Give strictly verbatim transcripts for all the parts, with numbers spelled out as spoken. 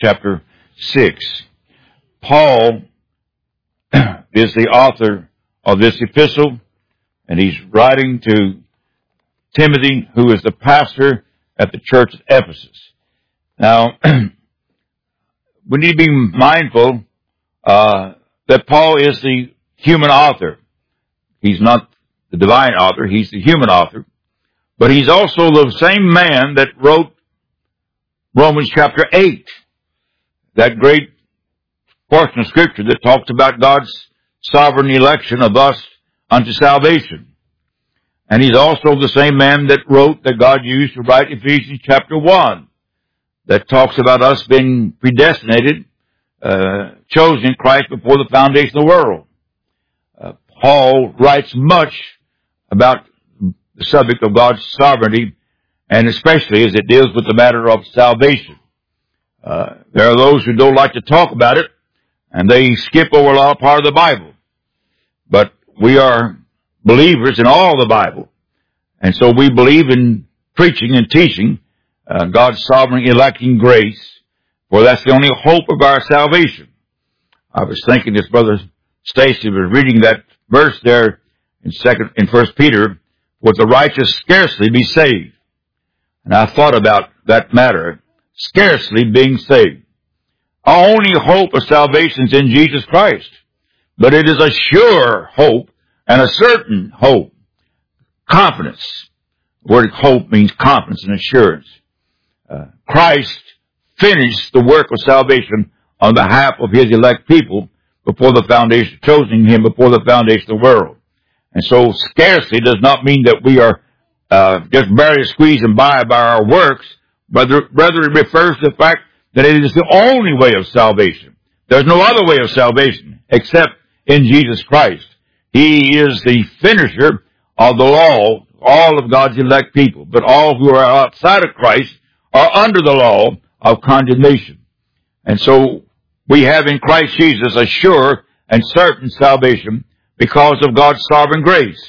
chapter six. Paul is the author of this epistle, and he's writing to Timothy, who is the pastor at the church at Ephesus. Now, we need to be mindful uh, that Paul is the human author. He's not the divine author, he's the human author. But he's also the same man that wrote Romans chapter eight, that great portion of Scripture that talks about God's sovereign election of us unto salvation. And he's also the same man that wrote, that God used to write Ephesians chapter one, that talks about us being predestinated, uh, chosen in Christ before the foundation of the world. Uh, Paul writes much about the subject of God's sovereignty, and especially as it deals with the matter of salvation. Uh, there are those who don't like to talk about it, and they skip over a lot of part of the Bible. But we are believers in all the Bible, and so we believe in preaching and teaching uh, God's sovereign electing grace, for that's the only hope of our salvation. I was thinking as Brother Stacy was reading that verse there in second in First Peter, would the righteous scarcely be saved? And I thought about that matter, scarcely being saved. Our only hope of salvation is in Jesus Christ, but it is a sure hope and a certain hope. Confidence. The word hope means confidence and assurance. Uh, Christ finished the work of salvation on behalf of His elect people before the foundation, choosing Him before the foundation of the world. And so scarcely does not mean that we are uh, just barely squeezing by by our works, but rather it refers to the fact that it is the only way of salvation. There's no other way of salvation except in Jesus Christ. He is the finisher of the law, all of God's elect people. But all who are outside of Christ are under the law of condemnation. And so we have in Christ Jesus a sure and certain salvation because of God's sovereign grace.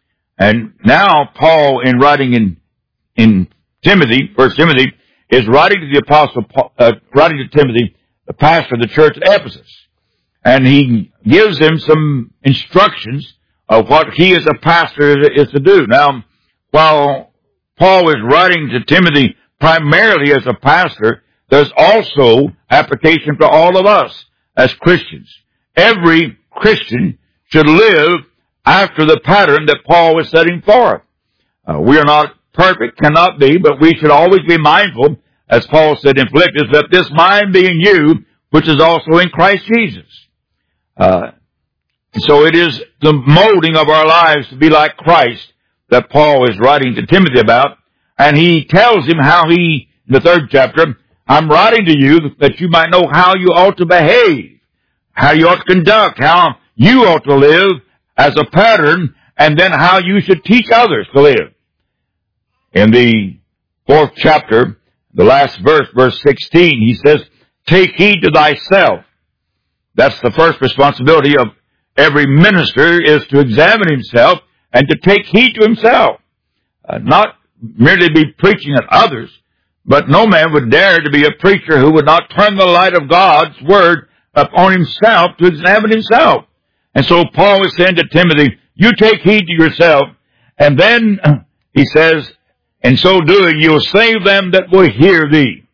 And now Paul, in writing in in Timothy, First Timothy, is writing to the apostle, uh, writing to Timothy, the pastor of the church at Ephesus. And he gives him some instructions of what he as a pastor is to do. Now, while Paul is writing to Timothy primarily as a pastor, there's also application for all of us as Christians. Every Christian should live after the pattern that Paul is setting forth. Uh, we are not perfect, cannot be, but we should always be mindful, as Paul said in Philippians, that this mind be in you, which is also in Christ Jesus. Uh, so it is the molding of our lives to be like Christ that Paul is writing to Timothy about, and he tells him how he, in the third chapter, I'm writing to you that you might know how you ought to behave, how you ought to conduct, how you ought to live as a pattern, and then how you should teach others to live. In the fourth chapter, the last verse, verse sixteen, he says, take heed to thyself. That's the first responsibility of every minister, is to examine himself and to take heed to himself. Uh, not merely be preaching at others, but no man would dare to be a preacher who would not turn the light of God's word upon himself to examine himself. And so Paul is saying to Timothy, you take heed to yourself, and then he says, in so doing, you'll save them that will hear thee.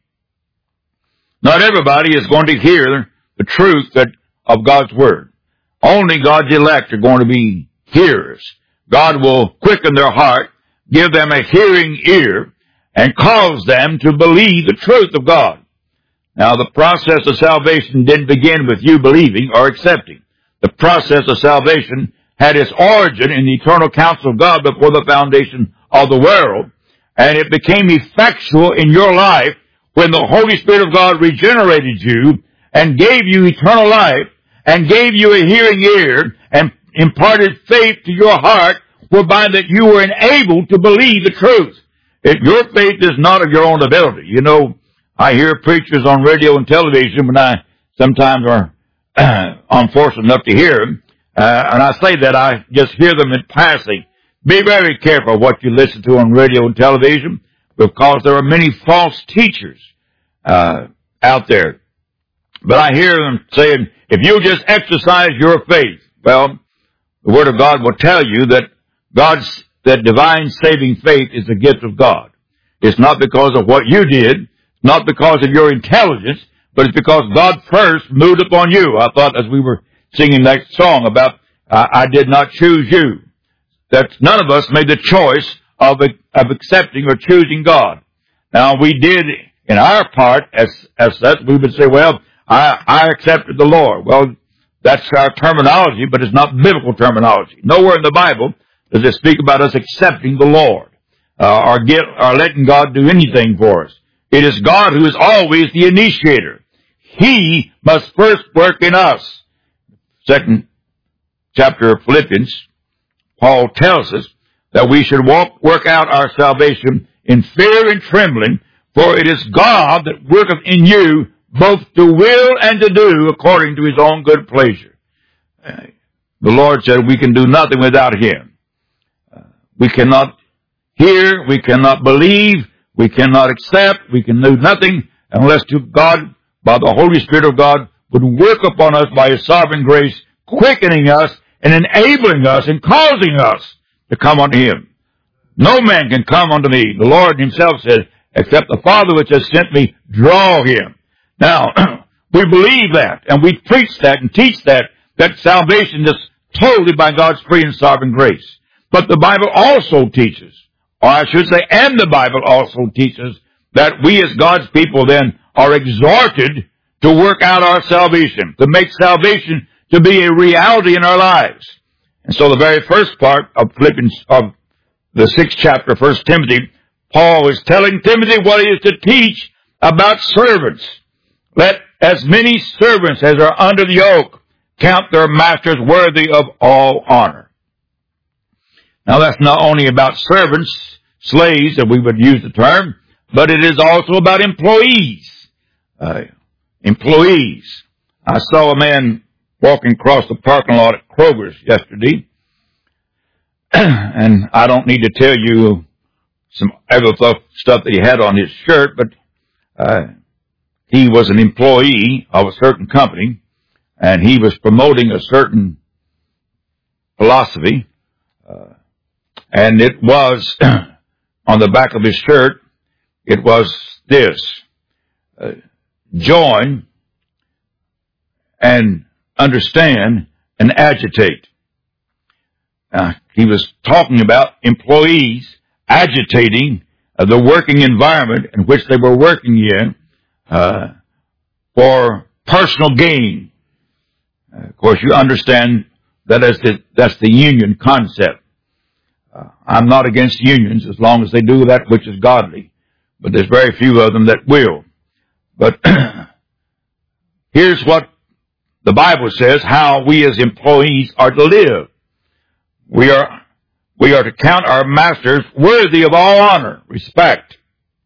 Not everybody is going to hear the truth that, of God's word. Only God's elect are going to be hearers. God will quicken their heart, give them a hearing ear, and cause them to believe the truth of God. Now, the process of salvation didn't begin with you believing or accepting. The process of salvation had its origin in the eternal counsel of God before the foundation of the world, and it became effectual in your life when the Holy Spirit of God regenerated you and gave you eternal life and gave you a hearing ear and imparted faith to your heart, whereby that you were enabled to believe the truth. It, your faith is not of your own ability. You know, I hear preachers on radio and television when I sometimes are unfortunate enough to hear them, uh, and I say that I just hear them in passing. Be very careful what you listen to on radio and television, because there are many false teachers uh, out there. But I hear them saying, if you just exercise your faith, well, the Word of God will tell you that God's, that divine saving faith is a gift of God. It's not because of what you did, not because of your intelligence, but it's because God first moved upon you. I thought as we were singing that song about, uh, I did not choose you, that none of us made the choice of, of accepting or choosing God. Now we did in our part, as, as such, we would say, well, I, I accepted the Lord. Well, that's our terminology, but it's not biblical terminology. Nowhere in the Bible does it speak about us accepting the Lord, uh, or get, or letting God do anything for us. It is God who is always the initiator. He must first work in us. Second chapter of Philippians, Paul tells us that we should walk, work out our salvation in fear and trembling, for it is God that worketh in you both to will and to do according to his own good pleasure. Uh, the Lord said we can do nothing without him. Uh, we cannot hear, we cannot believe, we cannot accept, we can do nothing unless to God, by the Holy Spirit of God, would work upon us by his sovereign grace, quickening us and enabling us and causing us to come unto him. No man can come unto me, the Lord himself said, except the Father which has sent me draw him. Now, we believe that, and we preach that and teach that, that salvation is totally by God's free and sovereign grace. But the Bible also teaches, or I should say, and the Bible also teaches, that we as God's people then are exhorted to work out our salvation, to make salvation to be a reality in our lives. And so the very first part of Philippians, of the sixth chapter of First Timothy, Paul is telling Timothy what he is to teach about servants. Let as many servants as are under the yoke count their masters worthy of all honor. Now that's not only about servants, slaves, that we would use the term, but it is also about employees. Uh, employees. I saw a man walking across the parking lot at Kroger's yesterday, and I don't need to tell you some other stuff that he had on his shirt, but uh, he was an employee of a certain company, and he was promoting a certain philosophy, uh, and it was on the back of his shirt, it was this, uh, join and understand and agitate. Uh, he was talking about employees agitating uh, the working environment in which they were working in uh, for personal gain. Uh, of course, you understand that is the, that's the union concept. Uh, I'm not against unions as long as they do that which is godly, but there's very few of them that will. But here's what the Bible says, how we as employees are to live. We are, we are to count our masters worthy of all honor, respect,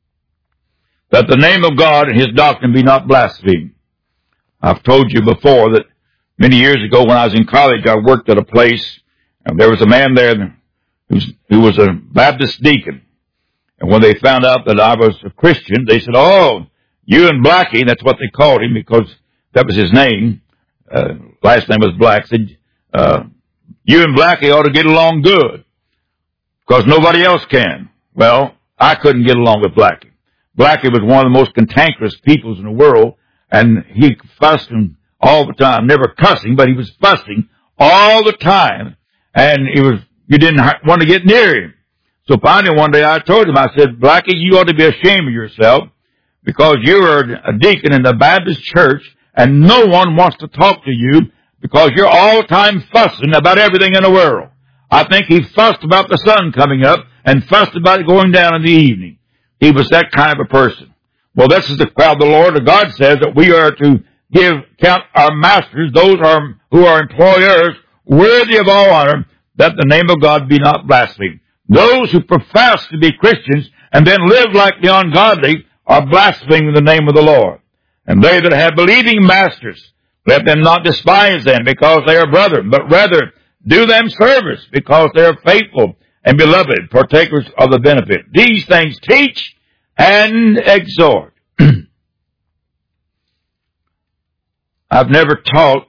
that the name of God and his doctrine be not blasphemed. I've told you before that many years ago when I was in college, I worked at a place, and there was a man there who was, who was a Baptist deacon. And when they found out that I was a Christian, they said, oh, you and Blackie, that's what they called him because that was his name, uh, last name was Black, said, uh, you and Blackie ought to get along good because nobody else can. Well, I couldn't get along with Blackie. Blackie was one of the most cantankerous peoples in the world, and he fussed him all the time, never cussing, but he was fussing all the time, and it was, you didn't want to get near him. So finally one day I told him, I said, Blackie, you ought to be ashamed of yourself because you are a deacon in the Baptist church and no one wants to talk to you because you're all the time fussing about everything in the world. I think he fussed about the sun coming up and fussed about it going down in the evening. He was that kind of a person. Well, this is the crowd the Lord of God says that we are to give, count our masters, those are, who are employers, worthy of all honor, that the name of God be not blasphemed. Those who profess to be Christians and then live like the ungodly are blaspheming the name of the Lord. And they that have believing masters, let them not despise them because they are brethren, but rather do them service because they are faithful and beloved, partakers of the benefit. These things teach and exhort. I've never taught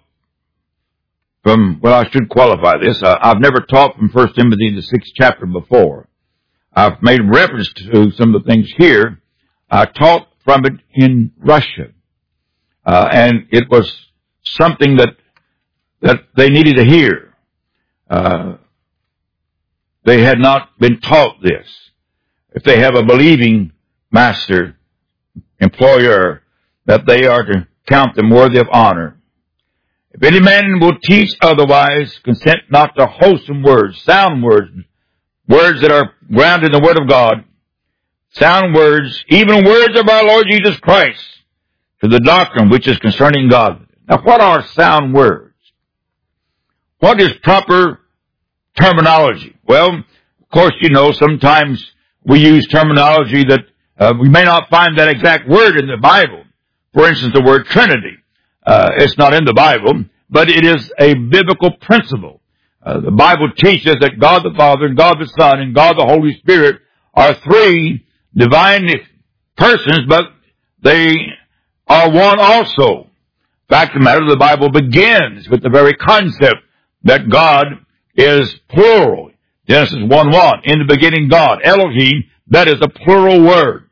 from, well, I should qualify this. Uh, I've never taught from First Timothy, the sixth chapter before. I've made reference to some of the things here. I taught from it in Russia. Uh, and it was something that, that they needed to hear. Uh, they had not been taught this. If they have a believing master, employer, that they are to count them worthy of honor. If any man will teach otherwise, consent not to wholesome words, sound words, words that are grounded in the Word of God, sound words, even words of our Lord Jesus Christ, to the doctrine which is concerning God. Now, what are sound words? What is proper terminology? Well, of course, you know, sometimes we use terminology that uh, we may not find that exact word in the Bible. For instance, the word Trinity. Uh, it's not in the Bible, but it is a biblical principle. Uh, the Bible teaches that God the Father and God the Son and God the Holy Spirit are three divine persons, but they are one also. Fact of the matter, the Bible begins with the very concept that God is plural. Genesis one one, in the beginning God, Elohim, that is a plural word.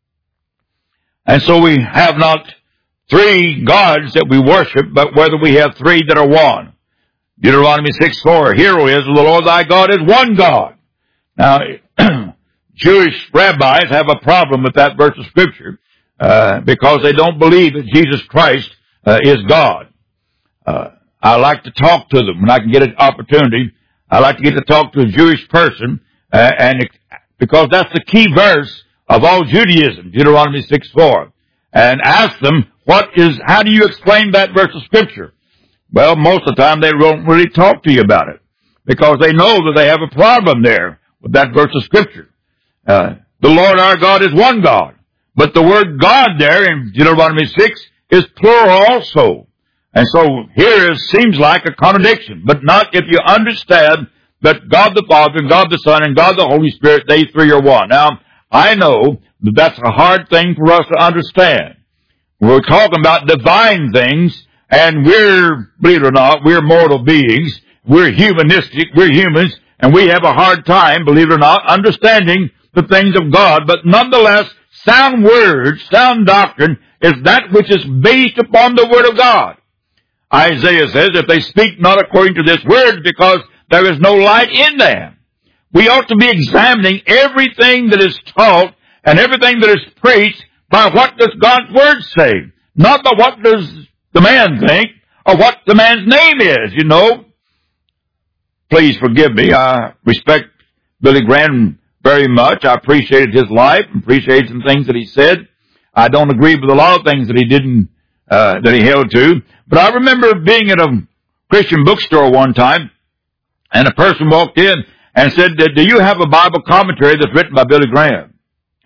And so we have not three gods that we worship, but whether we have three that are one. Deuteronomy six four, hear, O Israel, the Lord thy God is one God. Now, Jewish rabbis have a problem with that verse of Scripture, uh, because they don't believe that Jesus Christ uh, is God. Uh, I like to talk to them when I can get an opportunity. I like to get to talk to a Jewish person, uh, and because that's the key verse of all Judaism, Deuteronomy six four, and ask them, what is, how do you explain that verse of Scripture? Well, most of the time they won't really talk to you about it, because they know that they have a problem there with that verse of Scripture. Uh, the Lord our God is one God, but the word God there in Deuteronomy six is plural also. And so here it seems like a contradiction, but not if you understand that God the Father and God the Son and God the Holy Spirit, they three are one. Now, I know that that's a hard thing for us to understand. We're talking about divine things, and we're, believe it or not, we're mortal beings. We're humanistic, we're humans, and we have a hard time, believe it or not, understanding the things of God. But nonetheless, sound words, sound doctrine is that which is based upon the Word of God. Isaiah says, if they speak not according to this word, because there is no light in them. We ought to be examining everything that is taught and everything that is preached by what does God's Word say, not by what does the man think or what the man's name is, you know. Please forgive me. I respect Billy Graham very much. I appreciated his life and appreciated some things that he said. I don't agree with a lot of things that he didn't, uh, that he held to. But I remember being at a Christian bookstore one time, and a person walked in and said, do you have a Bible commentary that's written by Billy Graham?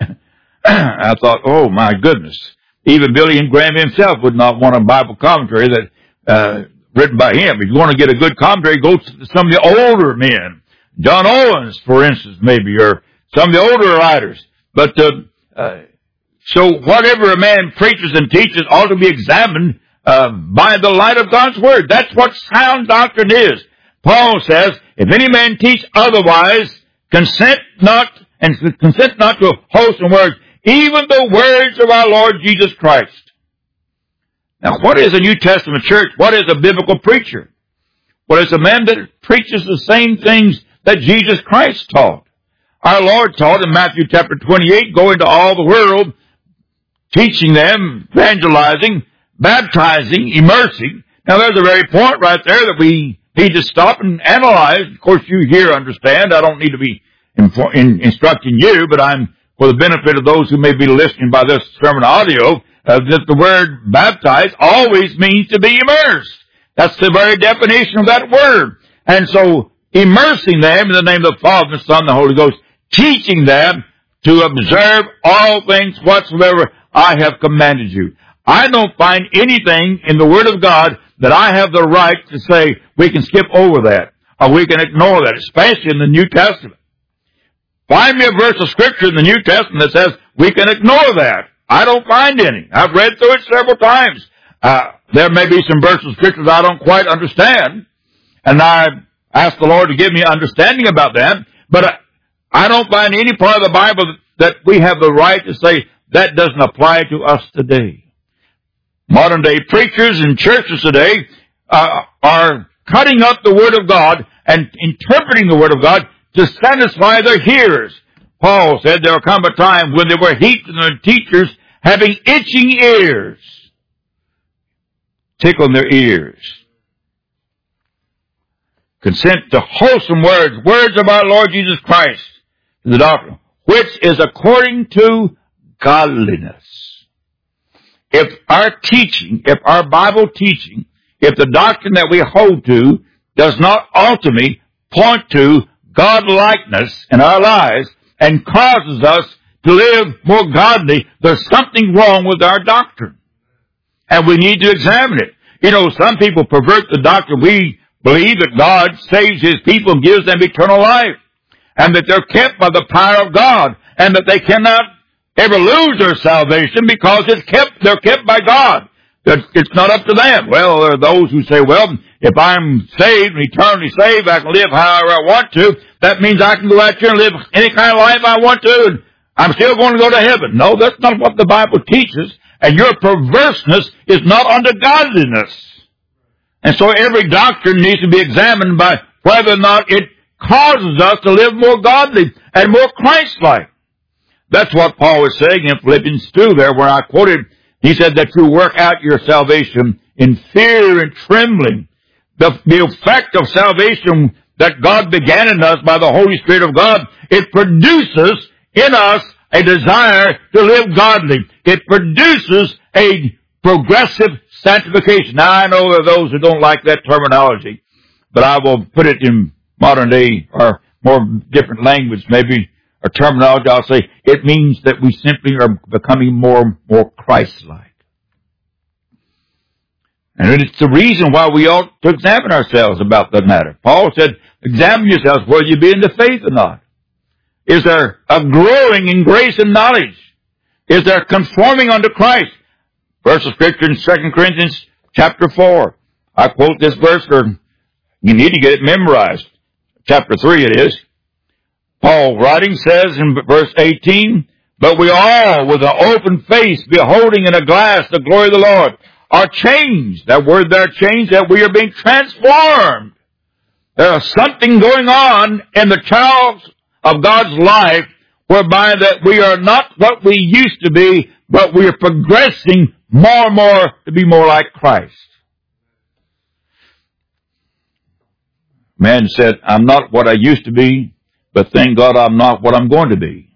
I thought, oh my goodness. Even Billy Graham himself would not want a Bible commentary that, uh, written by him. If you want to get a good commentary, go to some of the older men. John Owens, for instance, maybe, or some of the older writers. But, uh, uh, so whatever a man preaches and teaches ought to be examined Uh, by the light of God's Word. That's what sound doctrine is. Paul says, if any man teach otherwise, consent not, and consent not to wholesome words, even the words of our Lord Jesus Christ. Now, what is a New Testament church? What is a biblical preacher? Well, it's a man that preaches the same things that Jesus Christ taught. Our Lord taught in Matthew chapter twenty-eight, go into all the world, teaching them, evangelizing, baptizing, immersing. Now there's a very point right there that we need to stop and analyze. Of course, you here understand. I don't need to be infor- in, instructing you, but I'm, for the benefit of those who may be listening by this sermon audio, uh, that the word baptize always means to be immersed. That's the very definition of that word. And so, immersing them in the name of the Father, the Son, and the Holy Ghost, teaching them to observe all things whatsoever I have commanded you. I don't find anything in the Word of God that I have the right to say we can skip over that or we can ignore that, especially in the New Testament. Find me a verse of Scripture in the New Testament that says we can ignore that. I don't find any. I've read through it several times. Uh, there may be some verses of scriptures I don't quite understand, and I ask the Lord to give me understanding about them, but I, I don't find any part of the Bible that we have the right to say that doesn't apply to us today. Modern day preachers and churches today uh, are cutting up the Word of God and interpreting the Word of God to satisfy their hearers. Paul said there will come a time when there were heaps of teachers having itching ears, tickling their ears. Consent to wholesome words, words of our Lord Jesus Christ, to the doctrine, which is according to godliness. If our teaching, if our Bible teaching, if the doctrine that we hold to does not ultimately point to God-likeness in our lives and causes us to live more godly, there's something wrong with our doctrine. And we need to examine it. You know, some people pervert the doctrine. We believe that God saves His people and gives them eternal life, and that they're kept by the power of God, and that they cannot ever lose their salvation because it's kept, they're kept by God. That it's not up to them. Well, there are those who say, well, if I'm saved and eternally saved, I can live however I want to. That means I can go out here and live any kind of life I want to, and I'm still going to go to heaven. No, that's not what the Bible teaches, and your perverseness is not unto godliness. And so every doctrine needs to be examined by whether or not it causes us to live more godly and more Christ-like. That's what Paul was saying in Philippians two there, where I quoted. He said that you work out your salvation in fear and trembling. The, the effect of salvation that God began in us by the Holy Spirit of God, it produces in us a desire to live godly. It produces a progressive sanctification. Now, I know there are those who don't like that terminology, but I will put it in modern day or more different language, maybe or terminology. I'll say it means that we simply are becoming more more Christ-like. And it's the reason why we ought to examine ourselves about the matter. Paul said, examine yourselves whether you be in the faith or not. Is there a growing in grace and knowledge? Is there conforming unto Christ? Verse of Scripture in Second Corinthians chapter four. I quote this verse, or you need to get it memorized. Chapter three it is. Paul writing says in verse eighteen, but we all with an open face beholding in a glass the glory of the Lord are changed. That word there, changed, that we are being transformed. There is something going on in the child of God's life whereby that we are not what we used to be, but we are progressing more and more to be more like Christ. Man said, I'm not what I used to be, but thank God I'm not what I'm going to be.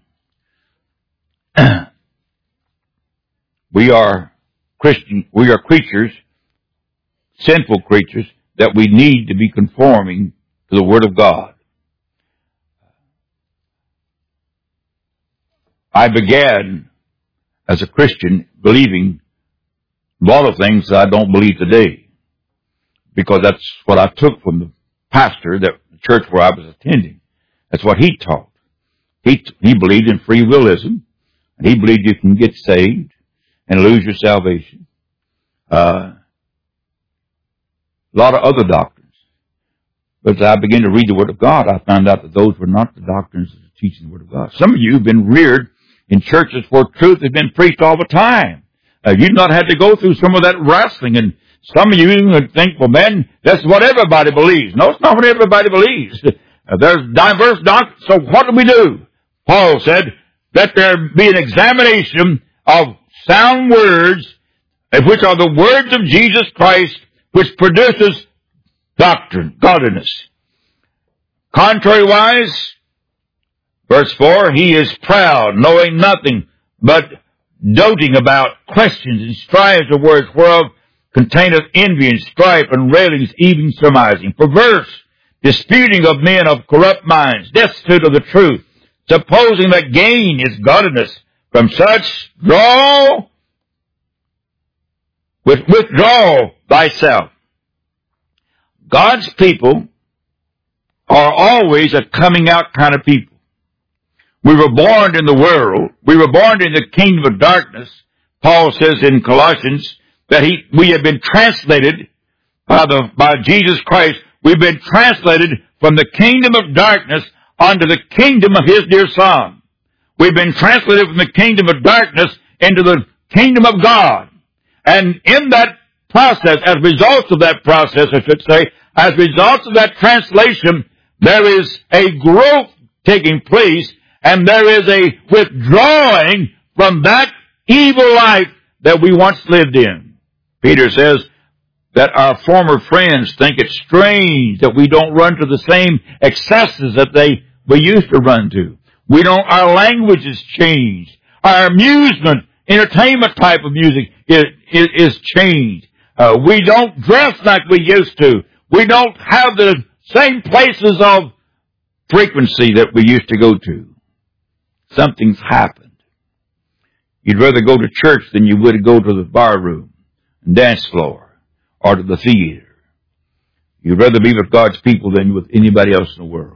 We are Christian, we are creatures, sinful creatures, that we need to be conforming to the Word of God. I began as a Christian believing a lot of things that I don't believe today, because that's what I took from the pastor, that the church where I was attending. That's what he taught. He, he believed in free willism, and he believed you can get saved and lose your salvation. Uh, a lot of other doctrines. But as I began to read the Word of God, I found out that those were not the doctrines that are teaching the Word of God. Some of you have been reared in churches where truth has been preached all the time. Uh, you've not had to go through some of that wrestling, and some of you would think, well, man, that's what everybody believes. No, it's not what everybody believes. Uh, there's diverse doctrines, so what do we do? Paul said that there be an examination of sound words, which are the words of Jesus Christ, which produces doctrine, godliness. Contrariwise, verse four, he is proud, knowing nothing, but doting about questions and strives of words, whereof containeth envy and strife and railings, even surmising. Perverse, disputing of men of corrupt minds, destitute of the truth, supposing that gain is godliness. From such draw, with, withdraw thyself. God's people are always a coming out kind of people. We were born in the world. We were born in the kingdom of darkness. Paul says in Colossians that he, we have been translated by the, by Jesus Christ. We've been translated from the kingdom of darkness unto the kingdom of His dear Son. We've been translated from the kingdom of darkness into the kingdom of God. And in that process, as results of that process, I should say, as results of that translation, there is a growth taking place, and there is a withdrawing from that evil life that we once lived in. Peter says that our former friends think it strange that we don't run to the same excesses that they we used to run to. We don't, our language has changed. Our amusement, entertainment type of music is, is, is changed. Uh, we don't dress like we used to. We don't have the same places of frequency that we used to go to. Something's happened. You'd rather go to church than you would go to the bar room and dance floor or to the theater. You'd rather be with God's people than with anybody else in the world.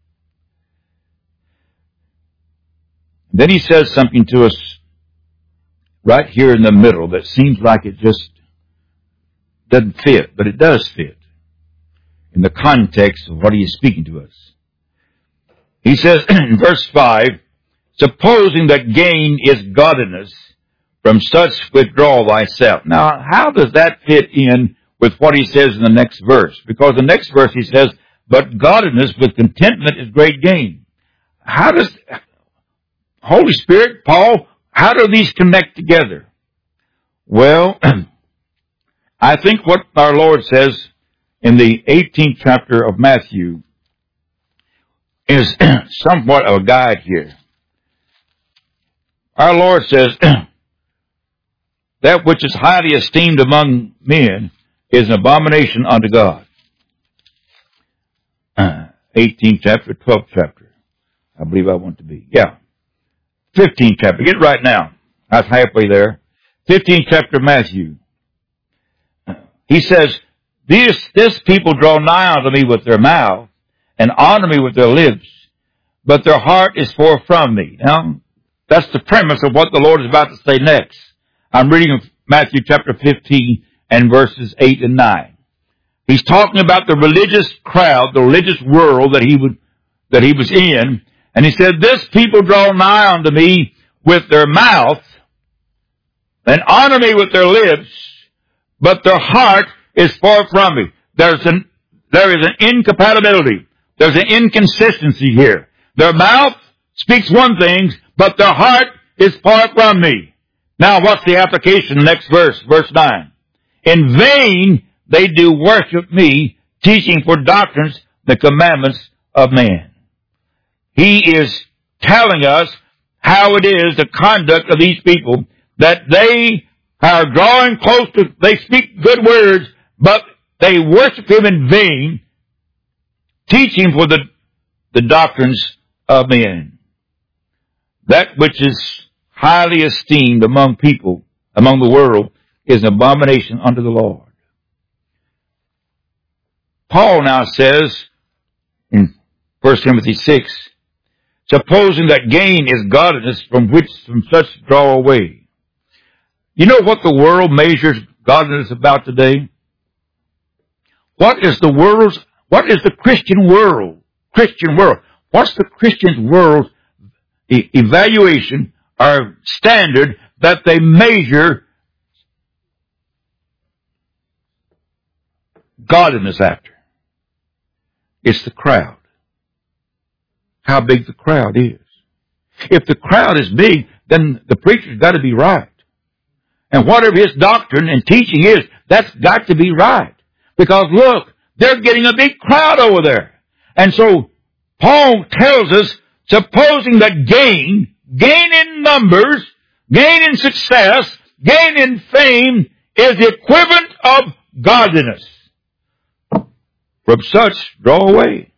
Then he says something to us right here in the middle that seems like it just doesn't fit, but it does fit in the context of what he is speaking to us. He says in verse five, supposing that gain is godliness, from such withdraw thyself. Now, how does that fit in with what he says in the next verse? Because the next verse he says, but godliness with contentment is great gain. How does Holy Spirit, Paul, how do these connect together? Well, I think what our Lord says in the eighteenth chapter of Matthew is somewhat of a guide here. Our Lord says, that which is highly esteemed among men is an abomination unto God. eighteenth chapter, twelfth chapter. I believe I want to be. Yeah. fifteenth chapter. Get it right now. That's halfway there. fifteenth chapter of Matthew. He says, this, this people draw nigh unto me with their mouth and honor me with their lips, but their heart is far from me. Now, that's the premise of what the Lord is about to say next. I'm reading Matthew chapter fifteen and verses eight and nine. He's talking about the religious crowd, the religious world that he would, that he was in. And he said, this people draw nigh unto me with their mouth and honor me with their lips, but their heart is far from me. There's an, there is an incompatibility. There's an inconsistency here. Their mouth speaks one thing, but their heart is far from me. Now, what's the application? Next verse, verse nine. In vain they do worship me, teaching for doctrines the commandments of man. He is telling us how it is, the conduct of these people, that they are drawing close to, they speak good words, but they worship Him in vain, teaching for the, the doctrines of men. That which is highly esteemed among people, among the world, is an abomination unto the Lord. Paul now says in First Timothy six, supposing that gain is godliness, from which from such draw away. You know what the world measures godliness about today? What is the world's, what is the Christian world, Christian world? What's the Christian world's e- evaluation or standard that they measure godliness after? It's the crowd. How big the crowd is. If the crowd is big, then the preacher's got to be right. And whatever his doctrine and teaching is, that's got to be right. Because look, they're getting a big crowd over there. And so, Paul tells us, supposing that gain, gain in numbers, gain in success, gain in fame, is the equivalent of godliness. From such, draw away.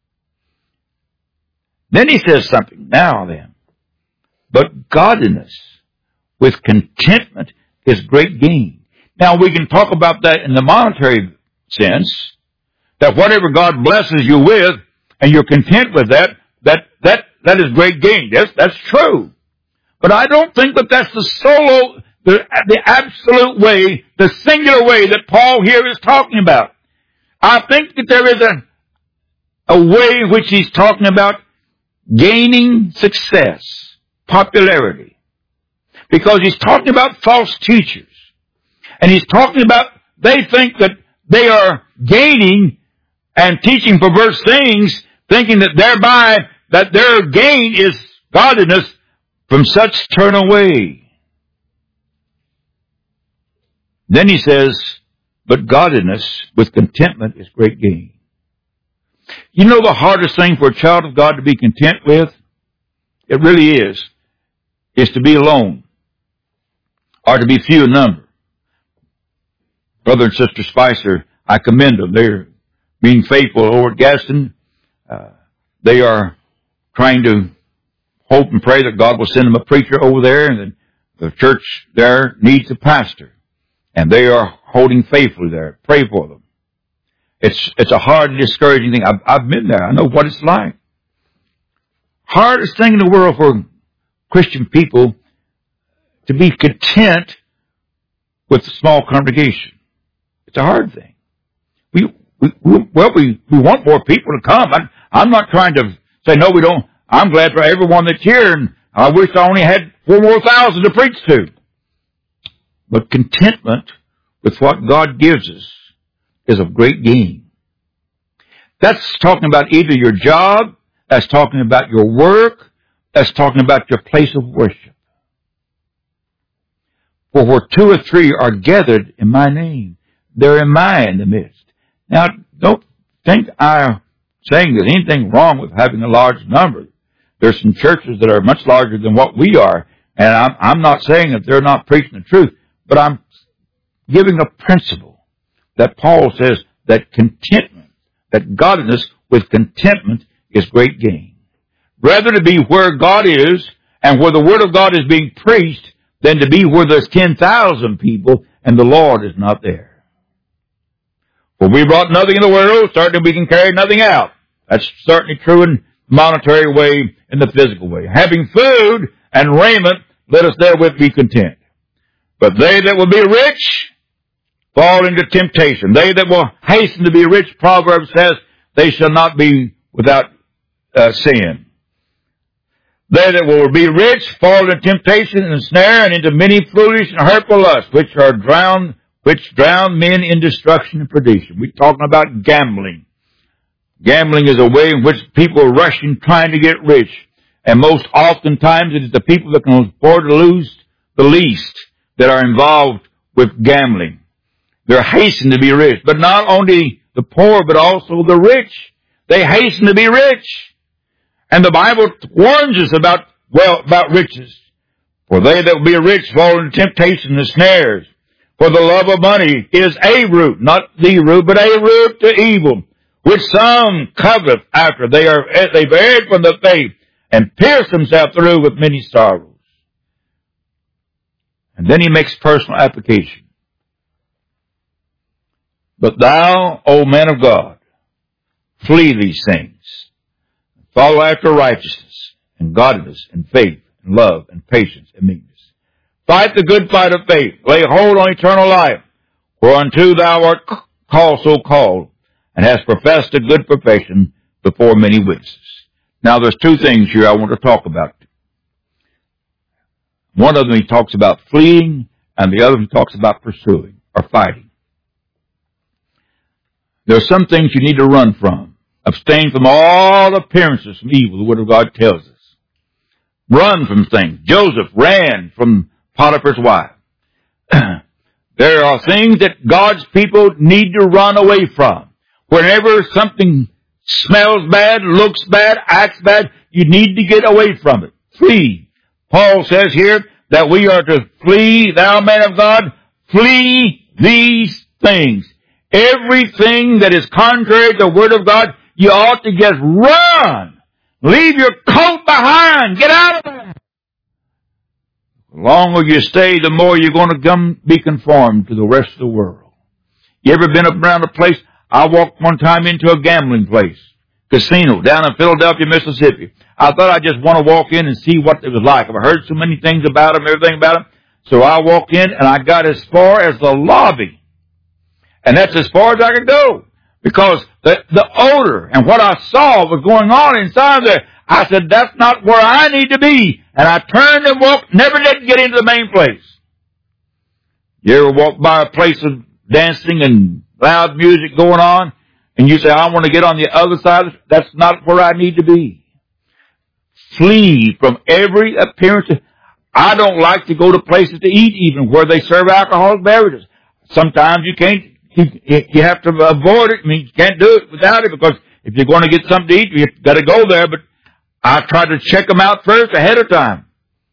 Then he says something. Now then, but godliness with contentment is great gain. Now we can talk about that in the monetary sense, that whatever God blesses you with, and you're content with that, that, that, that is great gain. Yes, that's true. But I don't think that that's the solo, the, the absolute way, the singular way that Paul here is talking about. I think that there is a, a way in which he's talking about gaining success, popularity. Because he's talking about false teachers. And he's talking about, they think that they are gaining and teaching perverse things, thinking that thereby that their gain is godliness. From such turn away. Then he says, but godliness with contentment is great gain. You know the hardest thing for a child of God to be content with? It really is. Is to be alone. Or to be few in number. Brother and Sister Spicer, I commend them. They're being faithful over at Gaston. Uh, they are trying to hope and pray that God will send them a preacher over there, and the church there needs a pastor. And they are holding faithfully there. Pray for them. It's it's a hard and discouraging thing. I've, I've been there. I know what it's like. Hardest thing in the world for Christian people to be content with a small congregation. It's a hard thing. We, we, we well, we, we want more people to come. I'm, I'm not trying to say, no, we don't. I'm glad for everyone that's here, and I wish I only had four more thousand to preach to. But contentment with what God gives us is of great gain. That's talking about either your job, that's talking about your work, that's talking about your place of worship. For where two or three are gathered in my name, there am I in the midst. Now, don't think I'm saying there's anything wrong with having a large number. There's some churches that are much larger than what we are, and I'm, I'm not saying that they're not preaching the truth, but I'm giving a principle that Paul says that contentment, that godliness with contentment is great gain. Rather to be where God is and where the Word of God is being preached than to be where there's ten thousand people and the Lord is not there. For we brought nothing in the world, certainly we can carry nothing out. That's certainly true in monetary way, in the physical way. Having food and raiment, let us therewith be content. But they that will be rich fall into temptation. They that will hasten to be rich, Proverbs says, they shall not be without uh, sin. They that will be rich fall into temptation and snare, and into many foolish and hurtful lusts, which are drowned, which drown men in destruction and perdition. We're talking about gambling. Gambling is a way in which people are rushing trying to get rich. And most oftentimes it is the people that can afford to lose the least that are involved with gambling. They're hastening to be rich. But not only the poor, but also the rich. They hasten to be rich. And the Bible warns us about, well, about riches. For they that will be rich fall into temptation and snares. For the love of money is a root, not the root, but a root to evil, which some covet after they are, they've erred from the faith and pierced themselves through with many sorrows. And then he makes personal application. But thou, O man of God, flee these things. Follow after righteousness and godliness and faith and love and patience and meekness. Fight the good fight of faith. Lay hold on eternal life, whereunto thou art called so called, and hast professed a good profession before many witnesses. Now there's two things here I want to talk about. One of them he talks about fleeing, and the other he talks about pursuing or fighting. There are some things you need to run from. Abstain from all appearances from evil, the Word of God tells us. Run from things. Joseph ran from Potiphar's wife. There are things that God's people need to run away from. Whenever something smells bad, looks bad, acts bad, you need to get away from it. Flee. Paul says here that we are to flee, thou man of God, flee these things. Everything that is contrary to the Word of God, you ought to just run. Leave your coat behind. Get out of there. The longer you stay, the more you're going to come be conformed to the rest of the world. You ever been up around a place? I walked one time into a gambling place, casino, down in Philadelphia, Mississippi. I thought I just want to walk in and see what it was like. I've heard so many things about them, everything about them. So I walked in and I got as far as the lobby. And that's as far as I could go. Because the, the odor and what I saw was going on inside there. I said, that's not where I need to be. And I turned and walked, never did get into the main place. You ever walk by a place of dancing and loud music going on, and you say, I want to get on the other side? That's not where I need to be. Flee from every appearance. I don't like to go to places to eat even where they serve alcoholic beverages. Sometimes you can't, you, you have to avoid it. I mean, you can't do it without it, because if you're going to get something to eat, you've got to go there. But I try to check them out first ahead of time.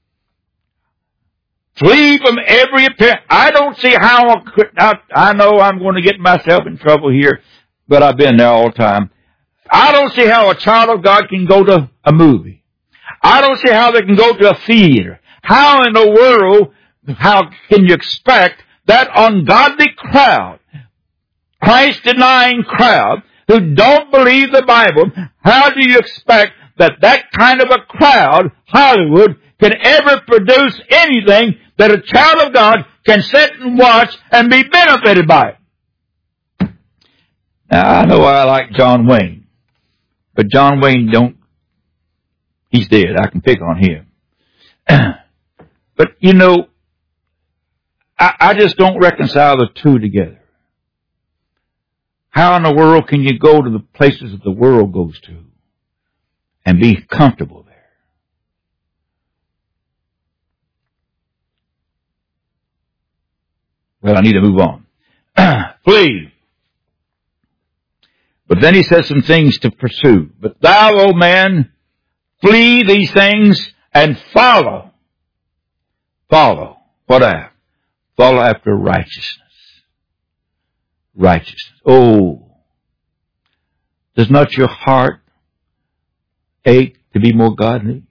Flee from every appearance. I don't see how I could, I, I know I'm going to get myself in trouble here, but I've been there all the time. I don't see how a child of God can go to a movie. I don't see how they can go to a theater. How in the world, how can you expect that ungodly crowd, Christ-denying crowd, who don't believe the Bible, how do you expect that that kind of a crowd, Hollywood, can ever produce anything that a child of God can sit and watch and be benefited by it? Now, I know I like John Wayne, but John Wayne don't, he's dead. I can pick on him. But, you know, I, I just don't reconcile the two together. How in the world can you go to the places that the world goes to and be comfortable there? Well, I need to move on. Flee. But then he says some things to pursue. But thou, O man, flee these things and follow. Follow. What after? Follow after righteousness. Righteousness. Oh. Does not your heart ache to be more godly?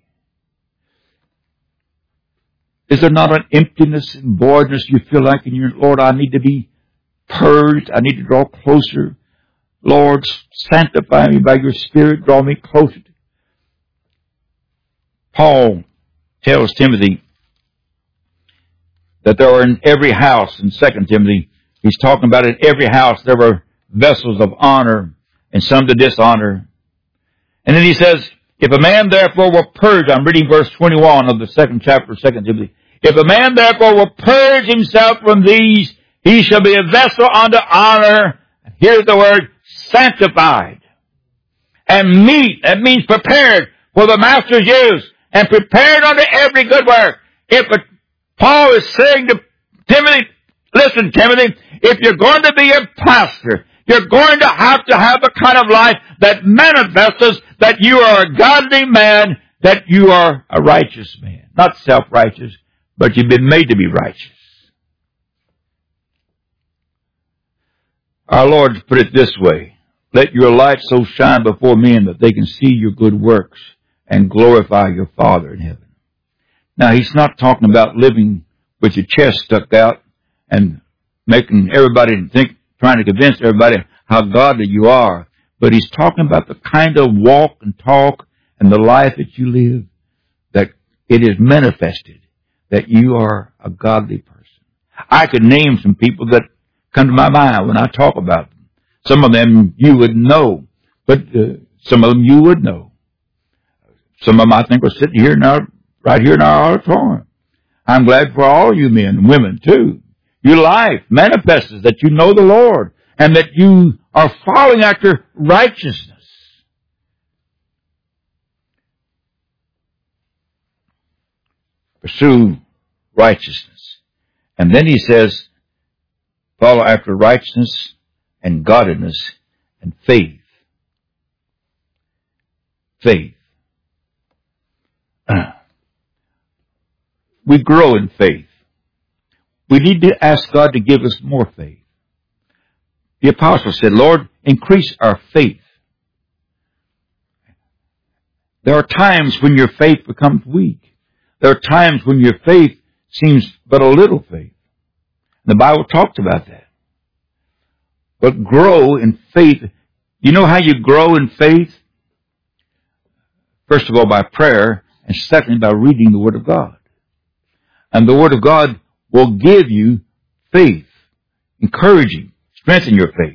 Is there not an emptiness and voidness you feel like in your, Lord, I need to be purged. I need to draw closer. Lord, sanctify me by your Spirit. Draw me closer. Paul tells Timothy that there were in every house, in Second Timothy, he's talking about in every house there were vessels of honor and some to dishonor. And then he says, if a man therefore will purge, I'm reading verse twenty-one of the second chapter of Second Timothy. If a man therefore will purge himself from these, he shall be a vessel unto honor. Here's the word, sanctified. And meet, that means prepared for the master's use, and prepared unto every good work. If a, Paul is saying to Timothy, listen, Timothy, if you're going to be a pastor, you're going to have to have a kind of life that manifests that you are a godly man, that you are a righteous man. Not self-righteous, but you've been made to be righteous. Our Lord put it this way, let your light so shine before men that they can see your good works and glorify your Father in heaven. Now, he's not talking about living with your chest stuck out and making everybody think, trying to convince everybody how godly you are. But he's talking about the kind of walk and talk and the life that you live, that it is manifested that you are a godly person. I could name some people that come to my mind when I talk about them. Some of them you would know, but uh, some of them you would know. Some of them I think are sitting here now, right here in our auditorium. I'm glad for all you men and women too. Your life manifests that you know the Lord and that you are following after righteousness. Pursue righteousness. And then he says, follow after righteousness and godliness and faith. Faith. We grow in faith. We need to ask God to give us more faith. The apostle said, Lord, increase our faith. There are times when your faith becomes weak. There are times when your faith seems but a little faith. The Bible talks about that. But grow in faith. You know how you grow in faith? First of all, by prayer, and secondly, by reading the Word of God. And the Word of God will give you faith, encourage you, strengthen your faith,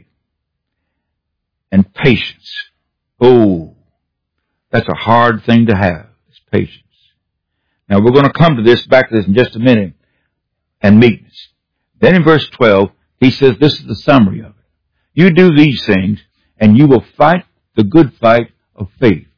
and patience. Oh, that's a hard thing to have, is patience. Now we're going to come to this, back to this in just a minute, and meekness. Then in verse twelve, he says this is the summary of it. You do these things, and you will fight the good fight of faith.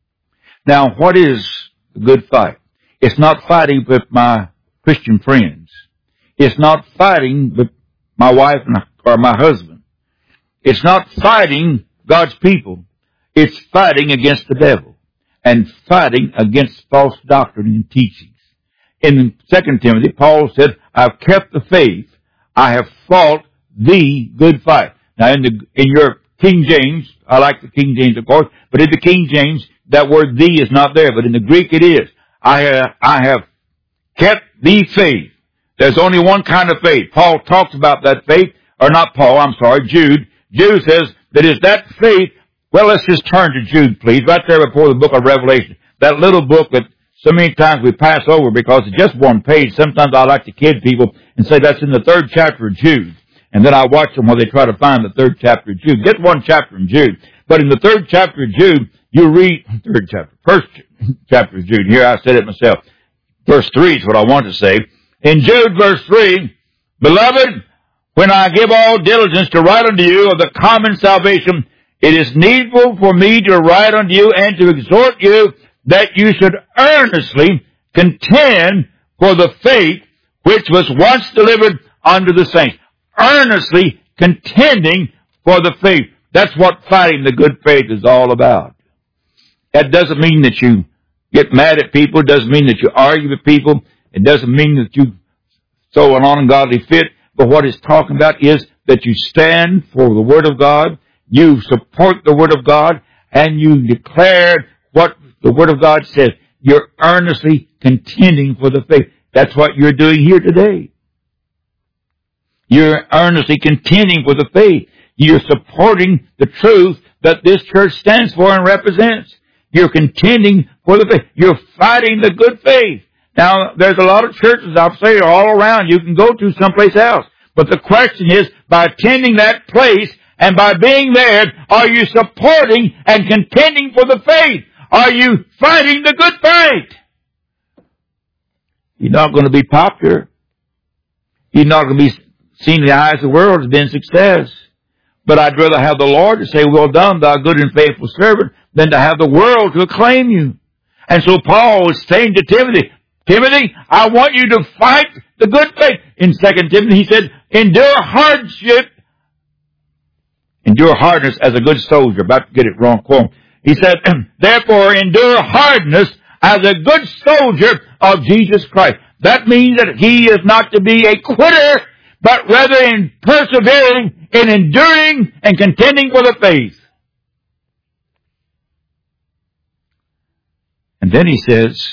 Now, what is the good fight? It's not fighting with my Christian friends. It's not fighting with my wife or my husband. It's not fighting God's people. It's fighting against the devil and fighting against false doctrine and teachings. In Second Timothy, Paul said, I've kept the faith. I have fought the good fight. Now, in, the, in your King James, I like the King James, of course, but in the King James, that word "the" is not there, but in the Greek it is. I have, I have kept the faith. There's only one kind of faith. Paul talks about that faith, or not Paul, I'm sorry, Jude. Jude says that is that faith. Well, let's just turn to Jude, please, right there before the book of Revelation. That little book that so many times we pass over because it's just one page. Sometimes I like to kid people and say that's in the third chapter of Jude. And then I watch them while they try to find the third chapter of Jude. Get one chapter in Jude. But in the third chapter of Jude, you read, third chapter, first chapter of Jude. Here I said it myself. Verse three is what I want to say. In Jude, verse three, Beloved, when I give all diligence to write unto you of the common salvation, it is needful for me to write unto you and to exhort you that you should earnestly contend for the faith which was once delivered unto the saints. Earnestly contending for the faith. That's what fighting the good faith is all about. That doesn't mean that you get mad at people. It doesn't mean that you argue with people. It doesn't mean that you throw an ungodly fit. But what it's talking about is that you stand for the Word of God. You support the Word of God. And you declare what the Word of God says. You're earnestly contending for the faith. That's what you're doing here today. You're earnestly contending for the faith. You're supporting the truth that this church stands for and represents. You're contending for the faith. You're fighting the good faith. Now, there's a lot of churches, I'll say, all around. You can go to someplace else. But the question is, by attending that place and by being there, are you supporting and contending for the faith? Are you fighting the good fight? You're not going to be popular. You're not going to be seen in the eyes of the world as being success. But I'd rather have the Lord to say, well done, thou good and faithful servant, than to have the world to acclaim you. And so Paul was saying to Timothy, Timothy, I want you to fight the good faith. In Second Timothy, he said, endure hardship, endure hardness as a good soldier. About to get it wrong, quote. He said, therefore endure hardness as a good soldier of Jesus Christ. That means that he is not to be a quitter, but rather in persevering, in enduring, and contending for the faith. And then he says,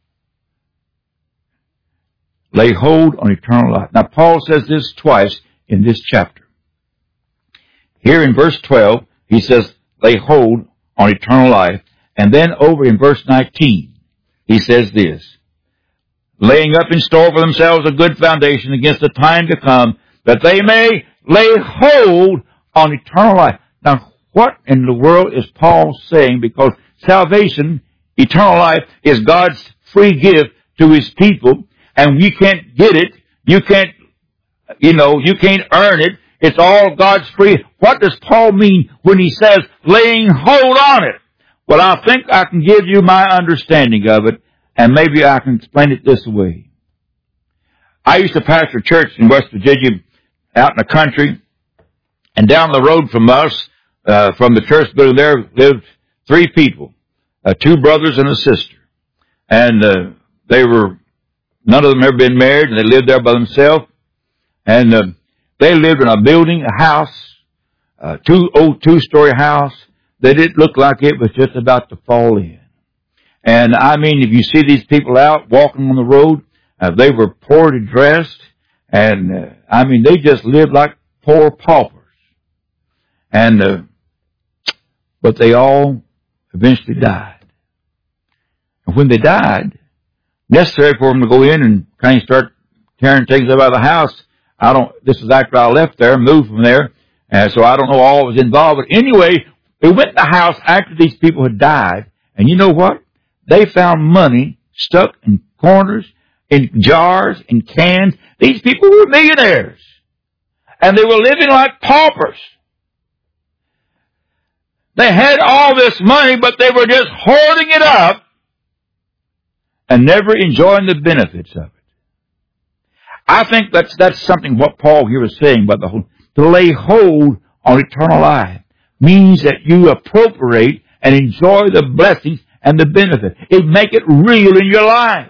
lay hold on eternal life. Now, Paul says this twice in this chapter. Here in verse twelve, he says, lay hold on eternal life. And then over in verse nineteen, he says this, laying up in store for themselves a good foundation against the time to come, that they may lay hold on eternal life. Now, what in the world is Paul saying? Because salvation, eternal life, is God's free gift to His people, and you can't get it. You can't, you know, you can't earn it. It's all God's free. What does Paul mean when he says laying hold on it? Well, I think I can give you my understanding of it, and maybe I can explain it this way. I used to pastor a church in West Virginia out in the country, and down the road from us, uh, from the church building there, lived three people, uh, two brothers and a sister. And uh, they were, none of them ever been married, and they lived there by themselves. And uh, they lived in a building, a house, a two, old two-story house that it looked like it was just about to fall in. And I mean, if you see these people out walking on the road, uh, they were poorly dressed, and uh, I mean, they just lived like poor paupers. And uh, but they all eventually died. And when they died, necessary for them to go in and kind of start tearing things out of the house. I don't, this is after I left there, moved from there, and so I don't know all that was involved. But anyway, we went to the house after these people had died, and you know what? They found money stuck in corners, in jars, in cans. These people were millionaires, and they were living like paupers. They had all this money, but they were just hoarding it up and never enjoying the benefits of it. I think that's that's something what Paul here is saying about the whole. To lay hold on eternal life means that you appropriate and enjoy the blessings and the benefit. It make it real in your life.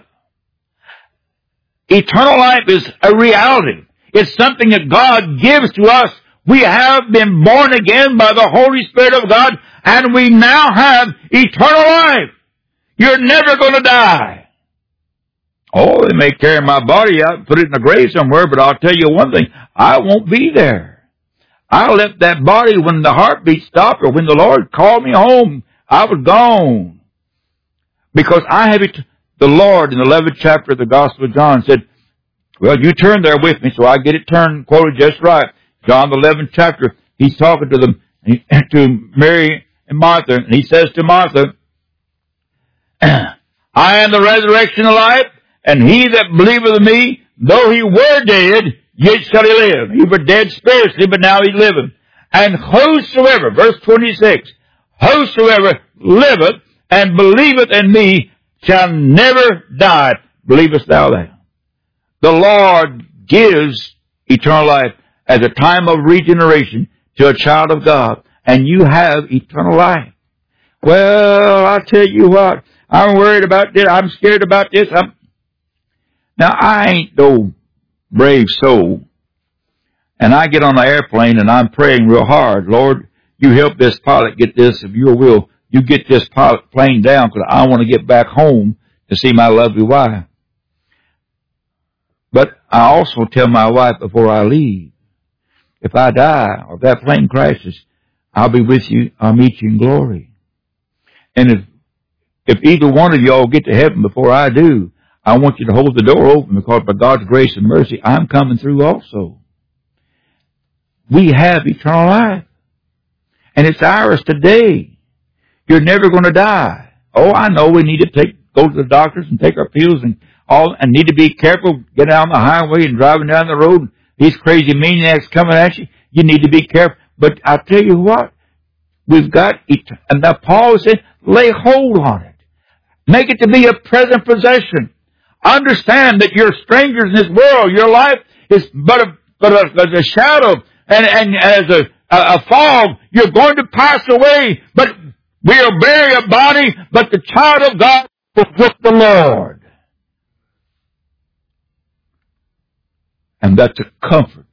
Eternal life is a reality. It's something that God gives to us. We have been born again by the Holy Spirit of God, and we now have eternal life. You're never going to die. Oh, they may carry my body out and put it in a grave somewhere, but I'll tell you one thing, I won't be there. I left that body when the heartbeat stopped or when the Lord called me home. I was gone. Because I have it, the Lord in the eleventh chapter of the Gospel of John said, well, you turn there with me so I get it turned, quoted just right. John the eleventh chapter, he's talking to them, to Mary and Martha, and he says to Martha, I am the resurrection and life, and he that believeth in me, though he were dead, yet shall he live. He were dead spiritually, but now he liveth. And whosoever, verse twenty-six, whosoever liveth and believeth in me shall never die. Believest thou that? The Lord gives eternal life as a time of regeneration to a child of God, and you have eternal life. Well, I'll tell you what, I'm worried about this, I'm scared about this, I'm Now, I ain't no brave soul, and I get on the airplane and I'm praying real hard, Lord, you help this pilot get this, if your will, you get this pilot plane down, because I want to get back home to see my lovely wife. But I also tell my wife before I leave, if I die or if that plane crashes, I'll be with you, I'll meet you in glory. And if, if either one of y'all get to heaven before I do, I want you to hold the door open, because by God's grace and mercy, I'm coming through also. We have eternal life. And it's ours today. You're never going to die. Oh, I know we need to take, go to the doctors and take our pills and all, and need to be careful, get out on the highway and driving down the road. These crazy maniacs coming at you. You need to be careful. But I tell you what, we've got, and now Paul said, lay hold on it. Make it to be a present possession. Understand that you're strangers in this world. Your life is but a, but a, a shadow and, and as a, a, a fog. You're going to pass away, but we'll bury a body, but the child of God is with the Lord. And that's a comfort.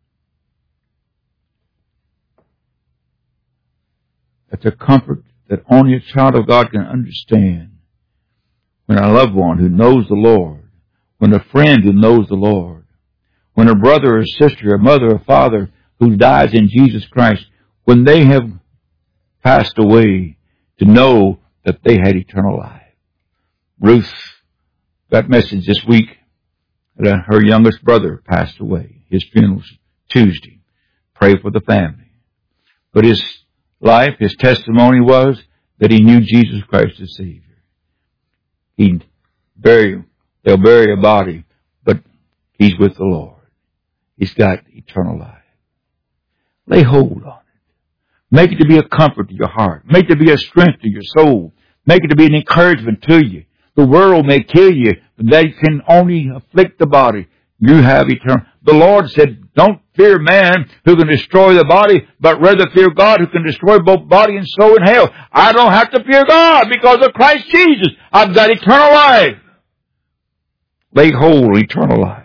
That's a comfort that only a child of God can understand. When a loved one who knows the Lord, when a friend who knows the Lord, when a brother or sister, a mother or father who dies in Jesus Christ, when they have passed away, to know that they had eternal life. Ruth got a message this week that her youngest brother passed away. His funeral's Tuesday. Pray for the family. But his life, his testimony was that he knew Jesus Christ as Savior. He'd bury, they'll bury a body, but he's with the Lord. He's got eternal life. Lay hold on it. Make it to be a comfort to your heart. Make it to be a strength to your soul. Make it to be an encouragement to you. The world may kill you, but they can only afflict the body. You have eternal. The Lord said, don't fear man who can destroy the body, but rather fear God who can destroy both body and soul in hell. I don't have to fear God because of Christ Jesus. I've got eternal life. Lay hold on eternal life.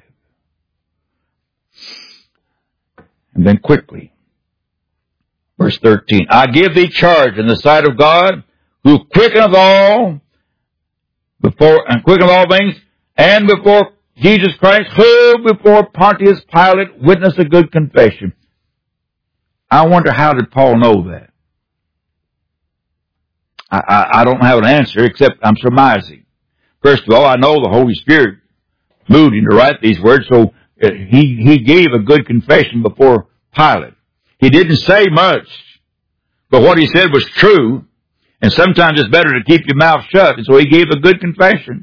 And then quickly, verse thirteen, I give thee charge in the sight of God, who quickeneth all, before, and quickeneth all things, and before Jesus Christ, who before Pontius Pilate witnessed a good confession. I wonder, how did Paul know that? I, I, I don't have an answer, except I'm surmising. First of all, I know the Holy Spirit moved him to write these words, so he, he gave a good confession before Pilate. He didn't say much, but what he said was true, and sometimes it's better to keep your mouth shut, and so he gave a good confession.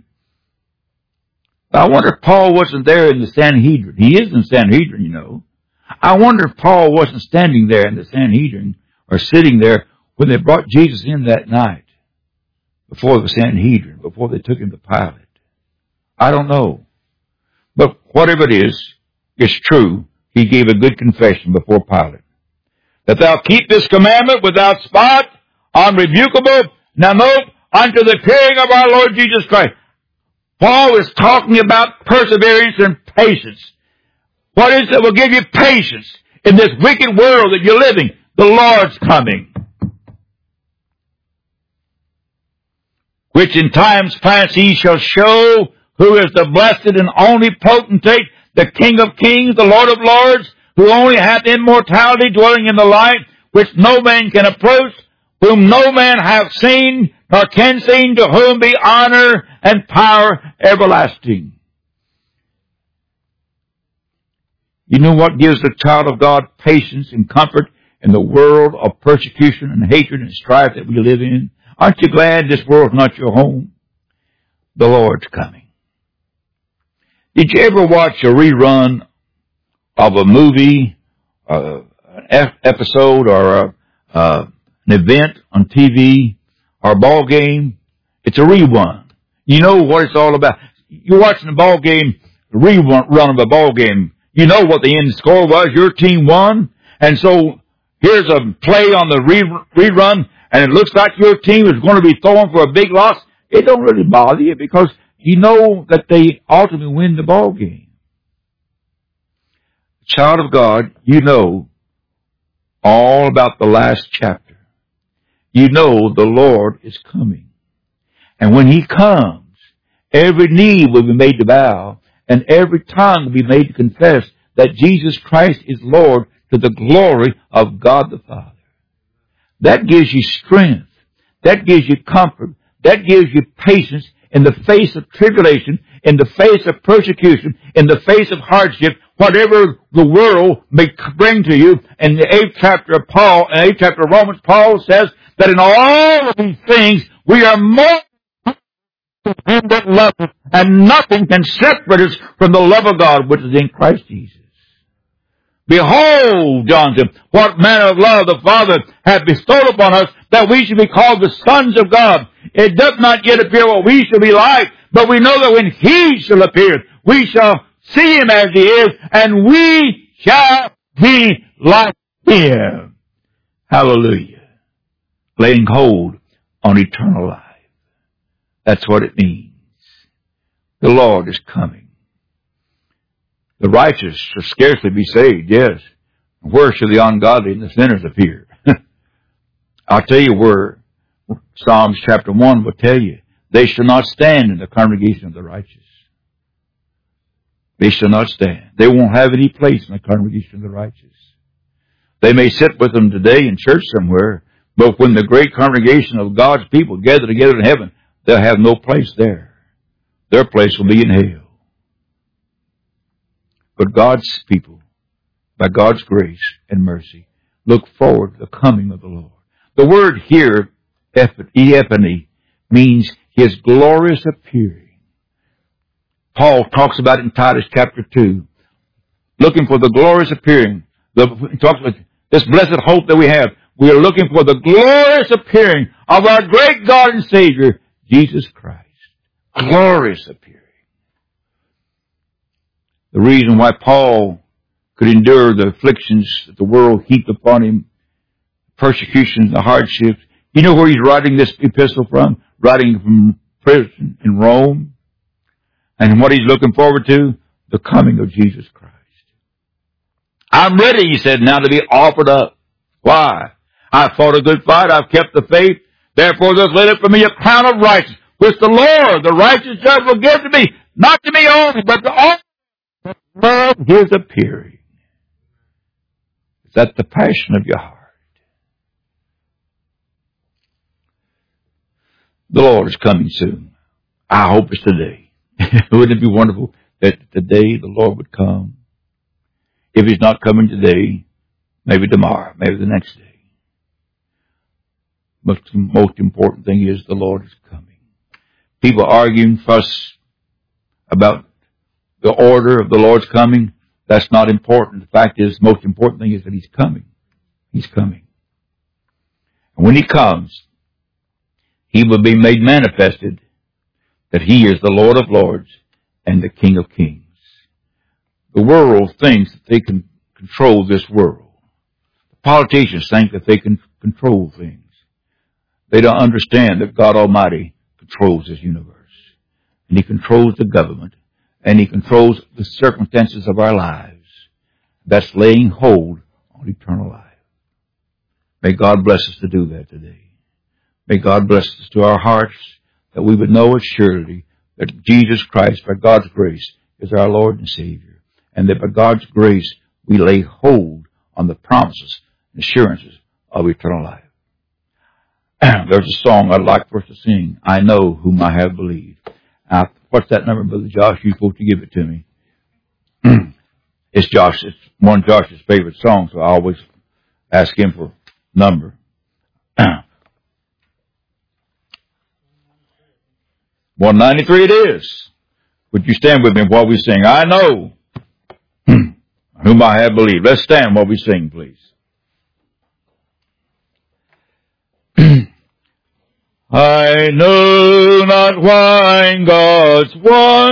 I wonder if Paul wasn't there in the Sanhedrin. He is in the Sanhedrin, you know. I wonder if Paul wasn't standing there in the Sanhedrin or sitting there when they brought Jesus in that night before the Sanhedrin, before they took him to Pilate. I don't know. But whatever it is, it's true. He gave a good confession before Pilate. That thou keep this commandment without spot, unrebukable, now note, unto the appearing of our Lord Jesus Christ. Paul is talking about perseverance and patience. What is it that will give you patience in this wicked world that you're living? The Lord's coming. Which in times past he shall show who is the blessed and only potentate, the King of kings, the Lord of lords, who only hath immortality dwelling in the light, which no man can approach, whom no man hath seen, nor can see, to whom be honor and power everlasting. You know what gives the child of God patience and comfort in the world of persecution and hatred and strife that we live in? Aren't you glad this world's not your home? The Lord's coming. Did you ever watch a rerun of a movie, uh, an episode, or a, uh, an event on T V, or a ball game? It's a rerun. You know what it's all about. You're watching a ball game, a rerun of a ball game. You know what the end score was. Your team won. And so here's a play on the re- rerun, and it looks like your team is going to be throwing for a big loss. It don't really bother you because you know that they ultimately win the ball game. Child of God, you know all about the last chapter. You know the Lord is coming. And when He comes, every knee will be made to bow, and every tongue will be made to confess that Jesus Christ is Lord, to the glory of God the Father. That gives you strength. That gives you comfort. That gives you patience in the face of tribulation, in the face of persecution, in the face of hardship, whatever the world may bring to you. In the eighth chapter of Paul, in the eighth chapter of Romans, Paul says that in all of these things we are more than him that loved us, and nothing can separate us from the love of God which is in Christ Jesus. Behold, John said, what manner of love the Father hath bestowed upon us, that we should be called the sons of God. It does not yet appear what we shall be like, but we know that when He shall appear, we shall see Him as He is, and we shall be like Him. Hallelujah. Laying hold on eternal life. That's what it means. The Lord is coming. The righteous shall scarcely be saved, yes. Where shall the ungodly and the sinners appear? I'll tell you where. Psalms chapter one will tell you. They shall not stand in the congregation of the righteous. They shall not stand. They won't have any place in the congregation of the righteous. They may sit with them today in church somewhere, but when the great congregation of God's people gather together in heaven, they'll have no place there. Their place will be in hell. But God's people, by God's grace and mercy, look forward to the coming of the Lord. The word here, epiphany, means His glorious appearing. Paul talks about it in Titus chapter two. Looking for the glorious appearing. The, he talks about this blessed hope that we have. We are looking for the glorious appearing of our great God and Savior, Jesus Christ. Glorious appearing. The reason why Paul could endure the afflictions that the world heaped upon him, persecutions, the hardships. You know where he's writing this epistle from? Writing from prison in Rome. And what he's looking forward to? The coming of Jesus Christ. I'm ready, he said, now to be offered up. Why? I've fought a good fight. I've kept the faith. Therefore there's laid up for me a crown of righteousness, which the Lord, the righteous judge, will give to me. Not to me only, but to all. Love His appearing. Is that the passion of your heart? The Lord is coming soon. I hope it's today. Wouldn't it be wonderful that today the Lord would come. If He's not coming today, maybe tomorrow, maybe the next day. But the most important thing is the Lord is coming. People arguing, fuss about the order of the Lord's coming. That's not important. The fact is, the most important thing is that He's coming. He's coming. And when He comes, He will be made manifested that He is the Lord of lords and the King of kings. The world thinks that they can control this world. The politicians think that they can control things. They don't understand that God Almighty controls this universe. And He controls the government. And He controls the circumstances of our lives. That's laying hold on eternal life. May God bless us to do that today. May God bless us to our hearts that we would know assuredly that Jesus Christ, by God's grace, is our Lord and Savior. And that by God's grace, we lay hold on the promises and assurances of eternal life. There's a song I'd like for us to sing. I know whom I have believed. Now, what's that number, Brother Josh? You're supposed to give it to me. It's Josh. It's one of Josh's favorite songs, so I always ask him for number. one ninety-three it is. Would you stand with me while we sing? I know whom I have believed. Let's stand while we sing, please. I know not why in God's one